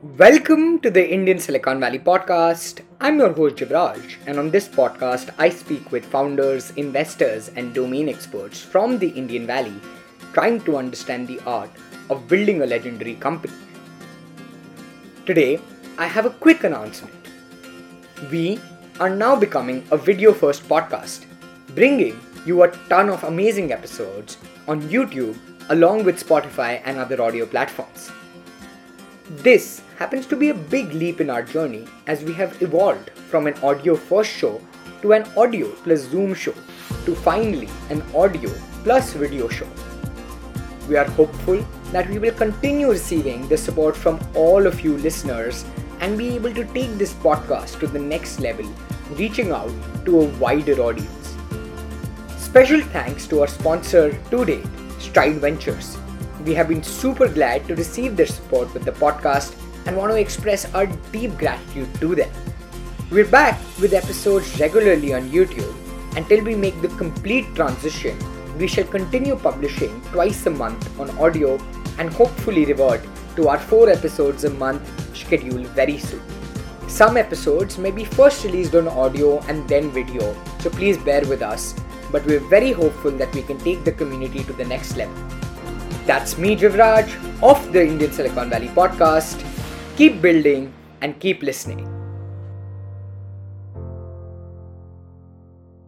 Welcome to the Indian Silicon Valley podcast. I'm your host Jivraj, and on this podcast, I speak with founders, investors, and domain experts from the Indian Valley trying to understand the art of building a legendary company. Today, I have a quick announcement. We are now becoming a video first podcast, bringing you a ton of amazing episodes on YouTube along with Spotify and other audio platforms. This happens to be a big leap in our journey as we have evolved from an audio first show to an audio plus Zoom show to finally an audio plus video show. We are hopeful that we will continue receiving the support from all of you listeners and be able to take this podcast to the next level, reaching out to a wider audience. Special thanks to our sponsor to date, Stride Ventures. We have been super glad to receive their support with the podcast and want to express our deep gratitude to them. We're back with episodes regularly on YouTube. Until we make the complete transition, we shall continue publishing twice a month on audio and hopefully revert to our 4 episodes a month schedule very soon. Some episodes may be first released on audio and then video, so please bear with us, but we're very hopeful that we can take the community to the next level. That's me, Jivraj, of the Indian Silicon Valley podcast. Keep building and keep listening.